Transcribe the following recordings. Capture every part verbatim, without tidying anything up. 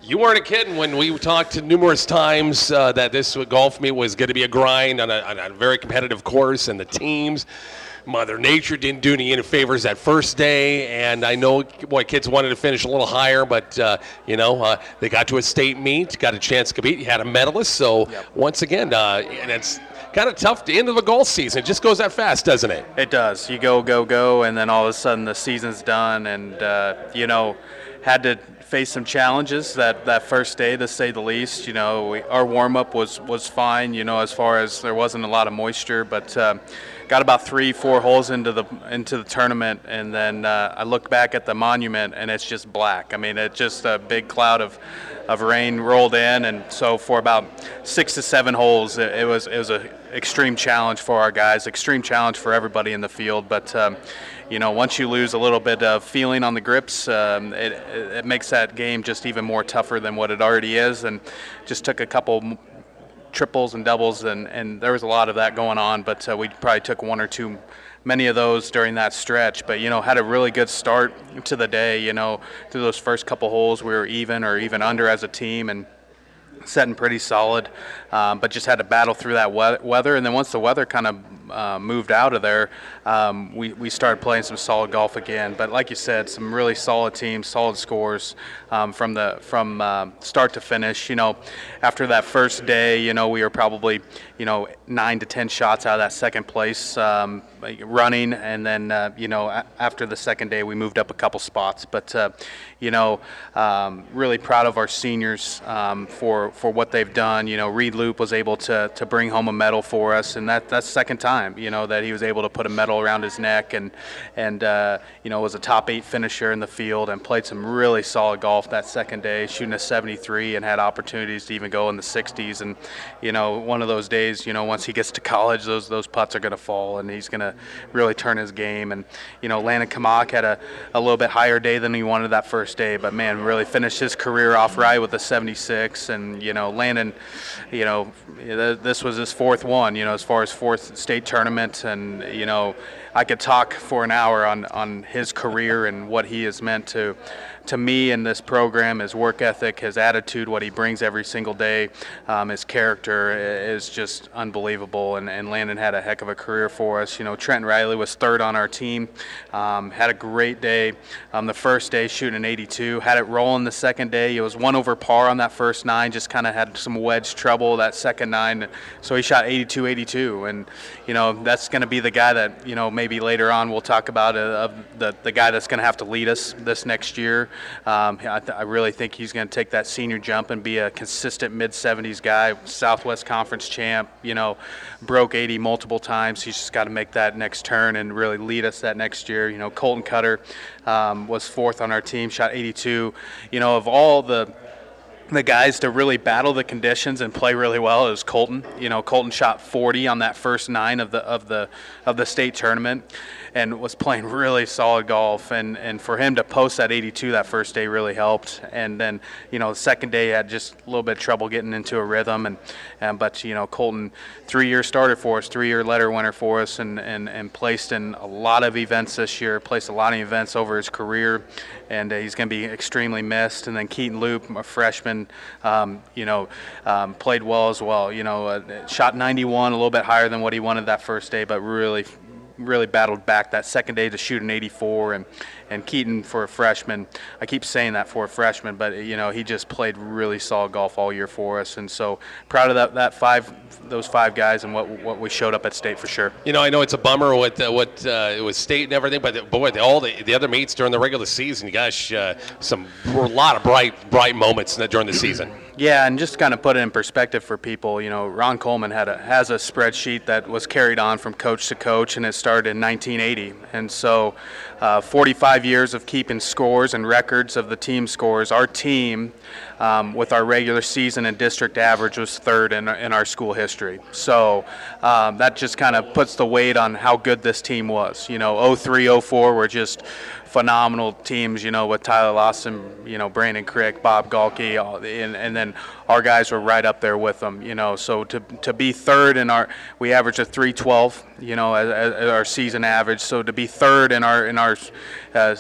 You weren't a kid when we talked numerous times uh, that this golf meet was going to be a grind on a, on a very competitive course, and the teams, Mother Nature didn't do any favors that first day, and I know, boy, kids wanted to finish a little higher, but, uh, you know, uh, they got to a state meet, got a chance to compete, you had a medalist, so yep. once again, uh, and it's kind of tough to end of the golf season. It just goes that fast, doesn't it? It does. You go, go, go, and then all of a sudden the season's done, and, uh, you know, had to face some challenges that, that first day, to say the least. You know, we, our warm-up was, was fine, you know, as far as there wasn't a lot of moisture, but uh, got about three, four holes into the into the tournament, and then uh, I look back at the monument, and it's just black. I mean, it's just a big cloud of, of rain rolled in, and so for about six to seven holes, it, it was it was an extreme challenge for our guys, extreme challenge for everybody in the field, but um, you know, once you lose a little bit of feeling on the grips, um, it, it makes that game just even more tougher than what it already is, and just took a couple triples and doubles, and, and there was a lot of that going on, but uh, we probably took one or two many of those during that stretch, but, you know, had a really good start to the day. You know, through those first couple holes we were even or even under as a team, and setting pretty solid, um, but just had to battle through that we- weather. And then once the weather kind of uh, moved out of there, um, we, we started playing some solid golf again. But like you said, some really solid teams, solid scores um, from the from uh, start to finish. You know, after that first day, you know, we were probably, you know, nine to ten shots out of that second place um, running, and then uh, you know, a- after the second day, we moved up a couple spots. But uh, you know, um, really proud of our seniors um, for for what they've done. You know, Reed Loop was able to to bring home a medal for us, and that that's the second time, you know, that he was able to put a medal around his neck, and and uh, you know, was a top eight finisher in the field and played some really solid golf that second day, shooting a seventy-three and had opportunities to even go in the sixties. And you know, one of those days, you know, once he gets to college, those those putts are going to fall, and he's going to really turn his game. And you know, Landon Kamak had a, a little bit higher day than he wanted that first day, but man, really finished his career off right with a seventy-six. And you know, Landon, you know, this was his fourth one, you know, as far as fourth state tournament, and you know, I could talk for an hour on on his career and what he has meant to to me in this program. His work ethic, his attitude, what he brings every single day, um, his character is just unbelievable. And, and Landon had a heck of a career for us. You know, Trenton Riley was third on our team, um, had a great day. Um, the first day shooting an eighty-two, had it rolling the second day. It was one over par on that first nine, just kind of had some wedge trouble that second nine. So he shot eighty-two eighty-two, and you know, that's going to be the guy that, you know, maybe later on we'll talk about uh, the the guy that's going to have to lead us this next year. Um, I, th- I really think he's going to take that senior jump and be a consistent mid seventies guy, Southwest Conference champ, you know, broke eighty multiple times. He's just got to make that next turn and really lead us that next year. You know, Colton Cutter um, was fourth on our team, shot eighty-two. You know, of all the the guys to really battle the conditions and play really well, it was Colton. You know, Colton shot forty on that first nine of the of the of the state tournament, and was playing really solid golf. And, and for him to post that eighty-two that first day really helped. And then, you know, the second day had just a little bit of trouble getting into a rhythm. And, and but, you know, Colton, three-year starter for us, three-year letter winner for us, and, and, and placed in a lot of events this year, placed a lot of events over his career. And uh, he's going to be extremely missed. And then Keaton Loop, a freshman, um, you know, um, played well as well. You know, uh, shot ninety-one, a little bit higher than what he wanted that first day, but really really battled back that second day to shoot an eighty-four. And, and Keaton, for a freshman, I keep saying that for a freshman, but you know, he just played really solid golf all year for us. And so proud of that, that five, those five guys and what what we showed up at state for sure. You know, I know it's a bummer what uh, what uh, it was state and everything, but boy, the, all the, the other meets during the regular season, gosh, uh, some a lot of bright bright moments during the season. Yeah, and just kind of put it in perspective for people, you know, Ron Coleman had a, has a spreadsheet that was carried on from coach to coach, and it started in nineteen eighty. And so uh, forty-five years of keeping scores and records of the team scores. Our team, um, with our regular season and district average, was third in, in our school history. So um, that just kind of puts the weight on how good this team was. You know, oh three, oh four were just phenomenal teams, you know, with Tyler Lawson, you know, Brandon Crick, Bob Galkey, all, and, and then our guys were right up there with them, you know. So to to be third in our, we averaged a three twelve, you know, as, as our season average. So to be third in our in our uh,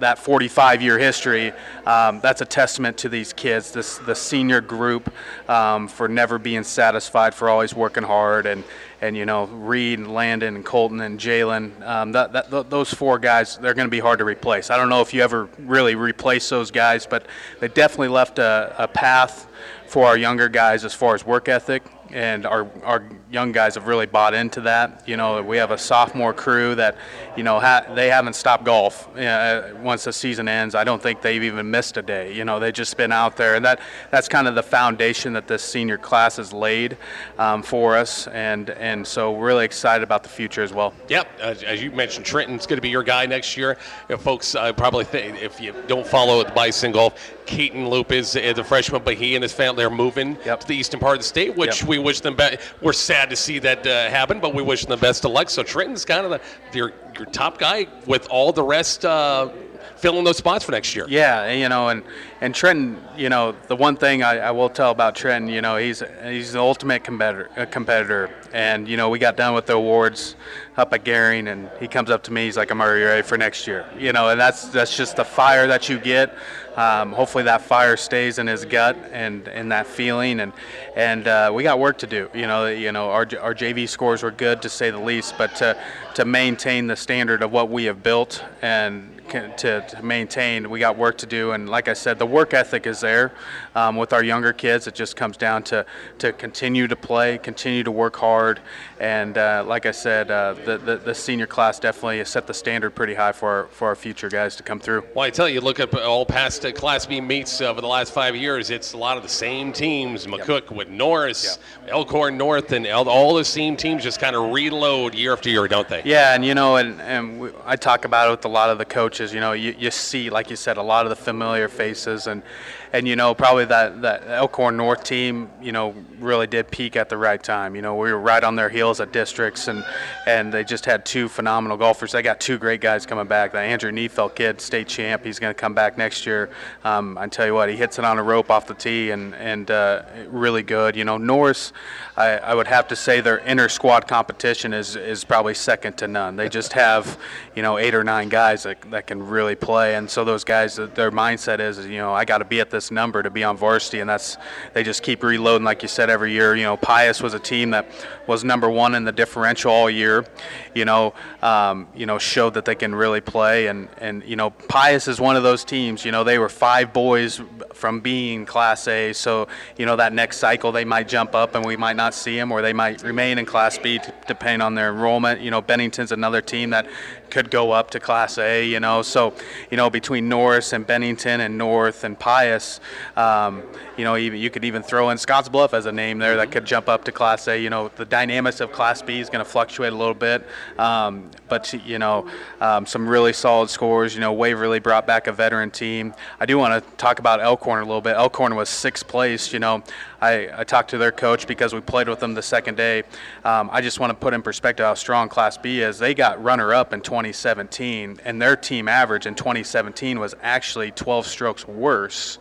that forty-five year history, um, that's a testament to these kids, this the senior group, um, for never being satisfied, for always working hard, and and you know Reed and Landon and Colton and Jalen, um, that, that th- those four guys, they're going to be hard to replace. I don't know if you ever really replace those guys, but they definitely left a, a path for our younger guys as far as work ethic, and our our young guys have really bought into that. You know, we have a sophomore crew that, you know, ha- they haven't stopped golf uh, once the season ends. I don't think they've even missed a day. You know, they've just been out there, and that that's kind of the foundation that this senior class has laid um, for us, and and so we're really excited about the future as well. Yep, as, as you mentioned, Trenton's going to be your guy next year. If folks uh, probably think, if you don't follow the Bison Golf, Keaton Loop is, is a freshman, but he and his family are moving Yep. to the eastern part of the state, which Yep. we wish them be- we're sad to see that uh, happen, but we wish them the best of luck. So Trenton's kind of the, your your top guy, with all the rest uh, filling those spots for next year. Yeah, you know, and, and Trenton, you know, the one thing I, I will tell about Trenton, you know, he's he's the ultimate competitor, uh, competitor. And, you know, we got done with the awards up at Garing, and he comes up to me, he's like, I'm already ready for next year. You know, and that's that's just the fire that you get. Um, hopefully that fire stays in his gut and, and that feeling, and and uh, we got work to do. You know, you know our our J V scores were good, to say the least, but to to maintain the standard of what we have built and to, to maintain, we got work to do. And like I said, the work ethic is there um, with our younger kids. It just comes down to to continue to play, continue to work hard, and uh, like I said, uh, the, the the senior class definitely has set the standard pretty high for our, for our future guys to come through. Well, I tell you, look at all past uh, Class B meets uh, over the last five years. It's a lot of the same teams. McCook with Norris, yep. Elkhorn North, and all, all the same teams just kind of reload year after year, don't they? Yeah, and you know, and, and we, I talk about it with a lot of the coaches. You know, you, you see, like you said, a lot of the familiar faces, and and you know, probably that, that Elkhorn North team, you know, really did peak at the right time. You know, we were right on their heels at districts, and and they just had two phenomenal golfers. They got two great guys coming back. That Andrew Neefeld kid, state champ, he's going to come back next year. Um, I tell you what, he hits it on a rope off the tee, and and uh, really good. You know, Norris, I, I would have to say their inter squad competition is is probably second to none. They just have, you know, eight or nine guys that that can really play, and so those guys, their mindset is, you know, I got to be at this number to be on varsity, and that's, they just keep reloading, like you said, every year. You know, Pius was a team that was number one in the differential all year. You know, um, you know, showed that they can really play, and and you know, Pius is one of those teams. You know, they were five boys from being Class A, so you know that next cycle they might jump up and we might not see them, or they might remain in Class B depending on their enrollment. You know, Bennington's another team that could go up to Class A, you know. So, you know, between Norris and Bennington and North and Pius, um, you know, even, you could even throw in Scottsbluff as a name there that could jump up to Class A. You know, the dynamics of Class B is going to fluctuate a little bit, um, but, you know, um, some really solid scores. You know, Waverly brought back a veteran team. I do want to talk about Elkhorn a little bit. Elkhorn was sixth place. You know, I, I talked to their coach because we played with them the second day. Um, I just want to put in perspective how strong Class B is. They got runner-up in twenty seventeen, and their team average in twenty seventeen was actually twelve strokes worse,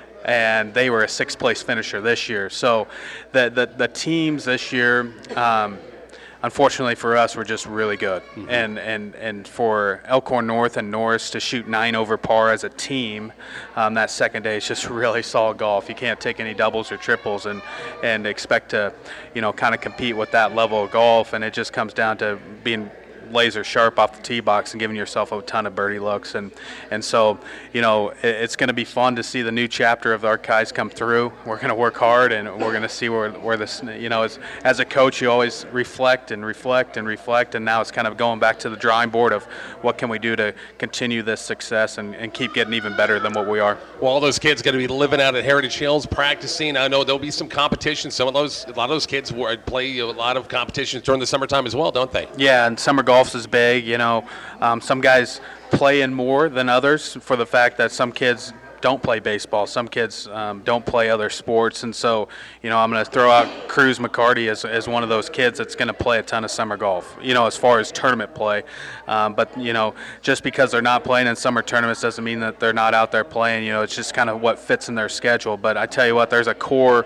and they were a sixth place finisher this year. So the the, the teams this year, um, unfortunately for us, were just really good. Mm-hmm. And, and and for Elkhorn North and Norris to shoot nine over par as a team um, that second day is just really solid golf. You can't take any doubles or triples and and expect to, you know, kind of compete with that level of golf. And it just comes down to being laser sharp off the tee box and giving yourself a ton of birdie looks, and and so, you know, it, it's going to be fun to see the new chapter of our guys come through. We're going to work hard, and we're going to see where where this, you know, as as a coach, you always reflect and reflect and reflect, and now it's kind of going back to the drawing board of what can we do to continue this success and, and keep getting even better than what we are. Well, all those kids going to be living out at Heritage Hills, practicing. I know there'll be some competition. Some of those, a lot of those kids play a lot of competitions during the summertime as well, don't they? Yeah, and summer golf is big. You know, um, some guys play in more than others for the fact that some kids don't play baseball, some kids um, don't play other sports, and so, you know, I'm going to throw out Cruz McCarty as, as one of those kids that's going to play a ton of summer golf, you know, as far as tournament play. Um, but, you know, just because they're not playing in summer tournaments doesn't mean that they're not out there playing. You know, it's just kind of what fits in their schedule. But I tell you what, there's a core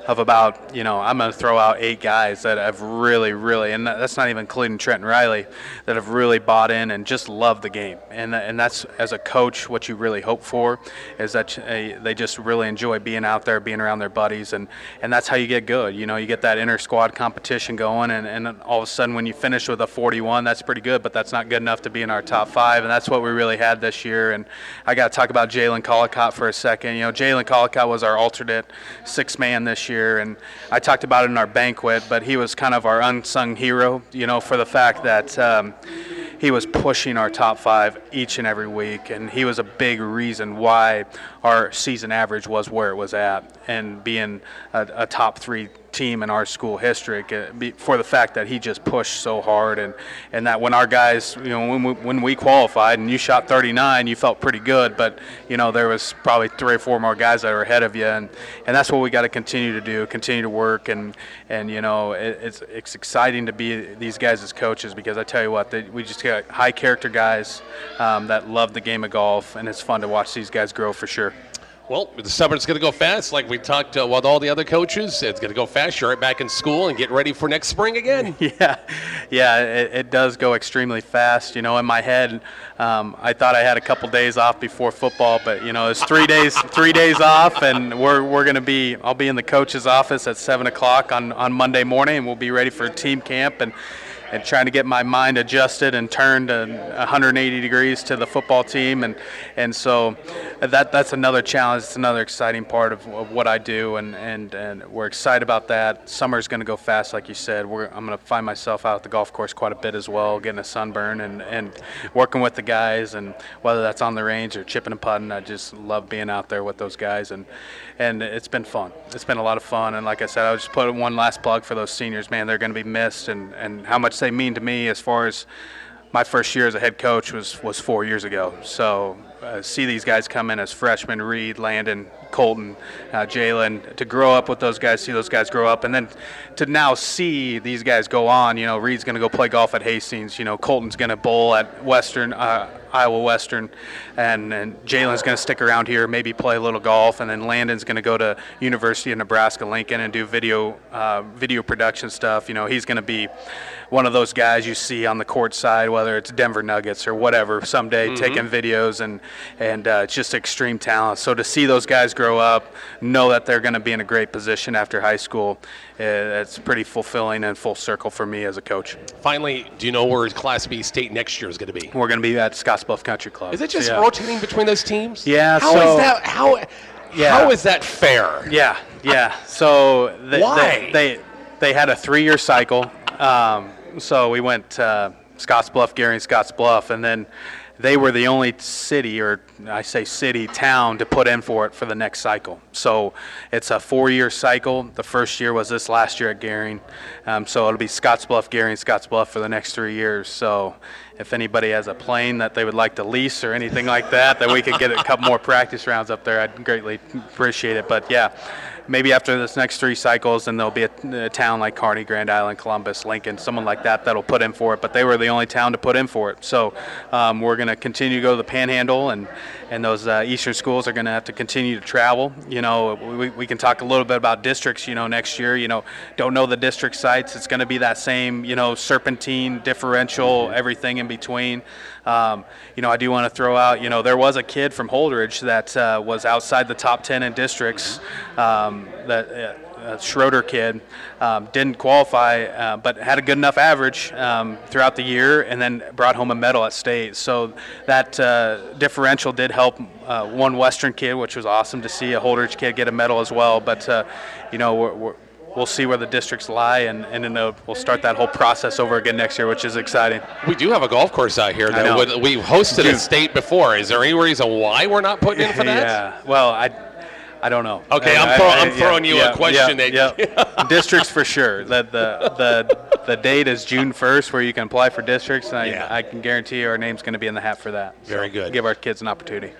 of about, you know, I'm going to throw out eight guys that have really, really, and that's not even including Trenton Riley, that have really bought in and just love the game. And and that's, as a coach, what you really hope for is that uh, they just really enjoy being out there, being around their buddies, and, and that's how you get good. You know, you get that inter-squad competition going, and, and all of a sudden when you finish with a forty-one, that's pretty good, but that's not good enough to be in our top five, and that's what we really had this year. And I got to talk about Jalen Collicott for a second. You know, Jalen Collicott was our alternate sixth man this year, and I talked about it in our banquet, but he was kind of our unsung hero, you know, for the fact that um, he was pushing our top five each and every week, and he was a big reason why our season average was where it was at, and being a, a top three team in our school history for the fact that he just pushed so hard, and, and that when our guys, you know, when we, when we qualified and you shot thirty-nine, you felt pretty good, but, you know, there was probably three or four more guys that were ahead of you, and, and that's what we got to continue to do, continue to work, and, and you know, it, it's, it's exciting to be these guys as coaches, because I tell you what, they, we just got high character guys um, that love the game of golf, and it's fun to watch these guys grow for sure. Well, the summer's going to go fast. Like we talked uh, with all the other coaches, it's going to go fast. You're right back in school and getting ready for next spring again. Yeah, yeah, it, it does go extremely fast. You know, in my head, um, I thought I had a couple days off before football, but you know, it's three days, three days off, and we're we're going to be. I'll be in the coach's office at seven o'clock on on Monday morning, and we'll be ready for team camp and. and trying to get my mind adjusted and turned one hundred eighty degrees to the football team. And and so that that's another challenge. It's another exciting part of, of what I do, and, and, and we're excited about that. Summer's going to go fast, like you said. We're, I'm going to find myself out at the golf course quite a bit as well, getting a sunburn and, and working with the guys, and whether that's on the range or chipping and putting, I just love being out there with those guys, and and it's been fun. It's been a lot of fun, and like I said, I'll just put one last plug for those seniors. Man, they're going to be missed, and, and how much they mean to me as far as my first year as a head coach was, was four years ago. So uh, see these guys come in as freshmen, Reed, Landon, Colton, uh, Jalen, to grow up with those guys, see those guys grow up, and then to now see these guys go on. You know, Reed's going to go play golf at Hastings. You know, Colton's going to bowl at Western, uh, Iowa Western, and, and Jalen's going to stick around here, maybe play a little golf, and then Landon's going to go to University of Nebraska Lincoln and do video uh, video production stuff. You know, he's going to be one of those guys you see on the court side, whether it's Denver Nuggets or whatever, someday mm-hmm. taking videos, and and uh, it's just extreme talent. So to see those guys grow up, know that they're going to be in a great position after high school, uh, it's pretty fulfilling and full circle for me as a coach. Finally, do you know where Class B state next year is going to be? We're going to be at Scottsbluff Country Club. Is it just so, yeah. rotating between those teams? Yeah. How so, is that? How? Yeah. How is that fair? Yeah. Yeah. So they, why they, they they had a three-year cycle. Um, so we went uh, Scottsbluff, Gary, and Scottsbluff, and then they were the only city, or I say city, town, to put in for it for the next cycle. So it's a four-year cycle. The first year was this last year at Gary. Um, so it'll be Scottsbluff, Gary, and Scottsbluff for the next three years. So if anybody has a plane that they would like to lease or anything like that, that we could get a couple more practice rounds up there, I'd greatly appreciate it. But yeah, maybe after this next three cycles, and there'll be a, a town like Kearney, Grand Island, Columbus, Lincoln, someone like that that'll put in for it. But they were the only town to put in for it. So um, we're going to continue to go to the Panhandle, and and those uh, Eastern schools are going to have to continue to travel. You know, we, we can talk a little bit about districts. You know, next year, you know, don't know the district sites. It's going to be that same, you know, serpentine differential, everything in between. Um, you know, I do want to throw out, you know, there was a kid from Holdridge that uh, was outside the top ten in districts. Um, that uh, uh, Schroeder kid um, didn't qualify, uh, but had a good enough average um, throughout the year, and then brought home a medal at state. So that uh, differential did help uh, one Western kid, which was awesome to see a Holdridge kid get a medal as well. But uh, you know, we're, we're we'll see where the districts lie, and, and then uh, we'll start that whole process over again next year, which is exciting. We do have a golf course out here. That would, we hosted a state before. Is there any reason why we're not putting in for that? Yeah, well, I I don't know. Okay, I, I'm, throw, I, I, I'm throwing yeah, you yeah, a question. Yeah, that yeah. Districts for sure. The, the, the, the date is June first where you can apply for districts, and I, yeah. I can guarantee you our name's going to be in the hat for that. Very so good. Give our kids an opportunity.